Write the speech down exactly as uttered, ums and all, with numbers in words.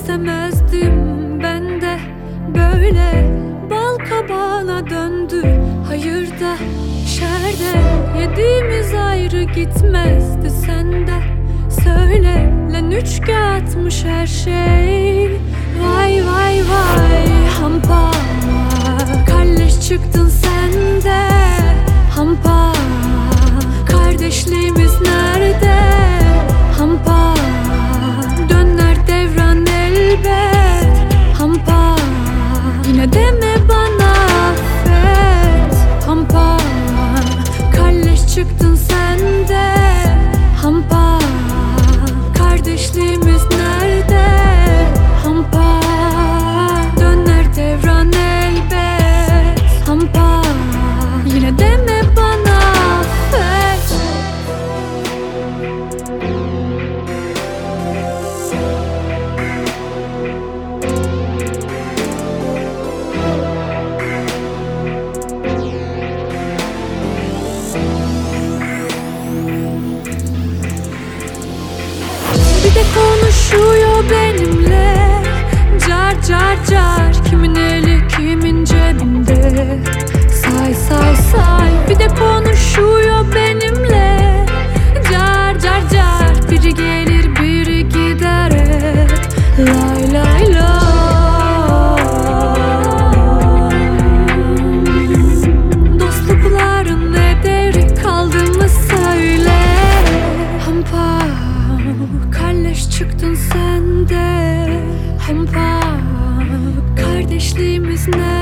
istemezdim ben de. Böyle bal kabağına döndü. Hayırda şerde yediğimiz ayrı gitmezdi sende. Söyle lan üç kağıtmış her şey. Vay vay vay hampa, kalleş çıktın sen de. Hampa, kardeşliğimiz nerede? Hampa, döner devran elbet. Hampa, yine deme bana affet. Hampa, kalleş çıktın sen de. Hampa, kardeşliğimiz nerede? Hampa, döner devran elbet. Hampa, yine deme bana affet. Bir de konuşuyor benimle, car car car. Kimin eli kimin cebinde, say say say. Bir de konuşuyor benimle, car car car. Biri gelir biri gider hep, lay lay lay. Dostlukların ne değeri kaldı mı söyle. Hampa, kalleş çıktın sen de. Hampa, kardeşliğimiz ne?